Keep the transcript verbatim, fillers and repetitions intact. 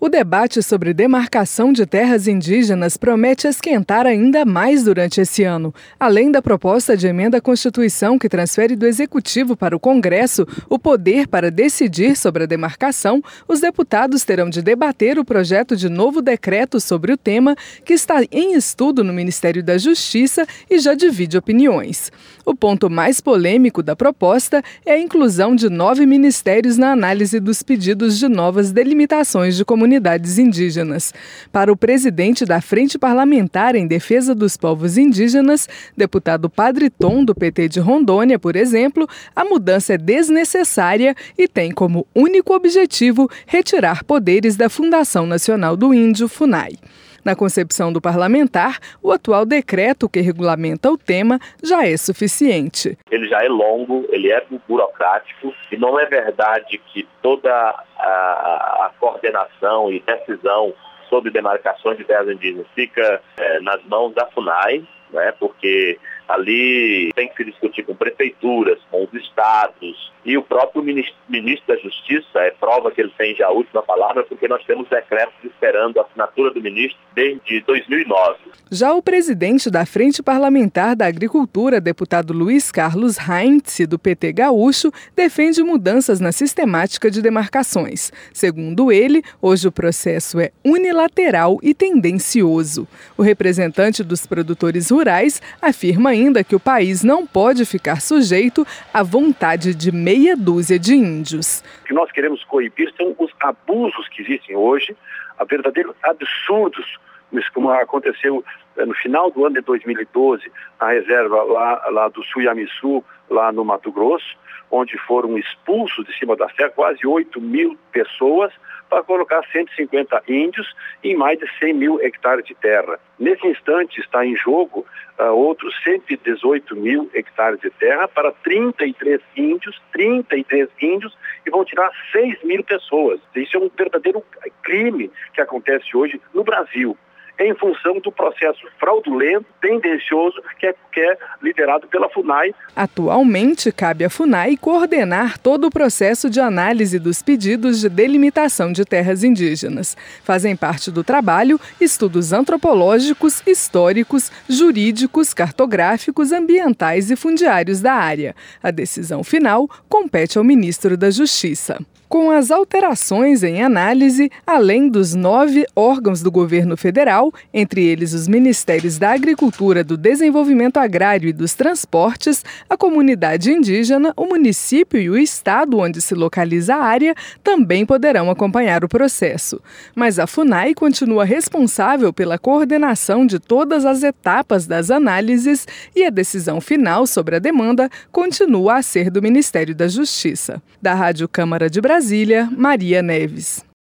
O debate sobre demarcação de terras indígenas promete esquentar ainda mais durante esse ano. Além da proposta de emenda à Constituição que transfere do Executivo para o Congresso o poder para decidir sobre a demarcação, os deputados terão de debater o projeto de novo decreto sobre o tema, que está em estudo no Ministério da Justiça e já divide opiniões. O ponto mais polêmico da proposta é a inclusão de nove ministérios na análise dos pedidos de novas delimitações de comunidades indígenas. Para o presidente da Frente Parlamentar em Defesa dos Povos Indígenas, deputado Padre Tom, do P T de Rondônia, por exemplo, a mudança é desnecessária e tem como único objetivo retirar poderes da Fundação Nacional do Índio, FUNAI. Na concepção do parlamentar, o atual decreto que regulamenta o tema já é suficiente. Ele já é longo, ele é burocrático e não é verdade que toda a, a coordenação e decisão sobre demarcações de terras indígenas fica é, nas mãos da FUNAI, né, porque ali tem que se discutir com prefeituras, com os estados, e o próprio ministro, ministro da Justiça é prova que ele tem já a última palavra, porque nós temos decretos esperando a assinatura do ministro desde dois mil e nove. Já o presidente da Frente Parlamentar da Agricultura, deputado Luiz Carlos Heinz, do P T gaúcho, defende mudanças na sistemática de demarcações. Segundo ele, hoje o processo é unilateral e tendencioso. O representante dos produtores rurais afirma ainda que o país não pode ficar sujeito à vontade de meia dúzia de índios. O que nós queremos coibir são os abusos que existem hoje, a verdadeiros absurdos, como aconteceu no final do ano de dois mil e doze, na reserva lá, lá do Suiamiçu, lá no Mato Grosso, onde foram expulsos de cima da serra quase oito mil pessoas para colocar cento e cinquenta índios em mais de cem mil hectares de terra. Nesse instante está em jogo uh, outros cento e dezoito mil hectares de terra para trinta e três índios, trinta e três índios, e vão tirar seis mil pessoas. Isso é um verdadeiro crime que acontece hoje no Brasil, em função do processo fraudulento, tendencioso, que é, que é liderado pela FUNAI. Atualmente, cabe à FUNAI coordenar todo o processo de análise dos pedidos de delimitação de terras indígenas. Fazem parte do trabalho estudos antropológicos, históricos, jurídicos, cartográficos, ambientais e fundiários da área. A decisão final compete ao ministro da Justiça. Com as alterações em análise, além dos nove órgãos do governo federal, entre eles os Ministérios da Agricultura, do Desenvolvimento Agrário e dos Transportes, a comunidade indígena, o município e o estado onde se localiza a área também poderão acompanhar o processo. Mas a FUNAI continua responsável pela coordenação de todas as etapas das análises e a decisão final sobre a demanda continua a ser do Ministério da Justiça. Da Rádio Câmara de Brasília, Maria Neves.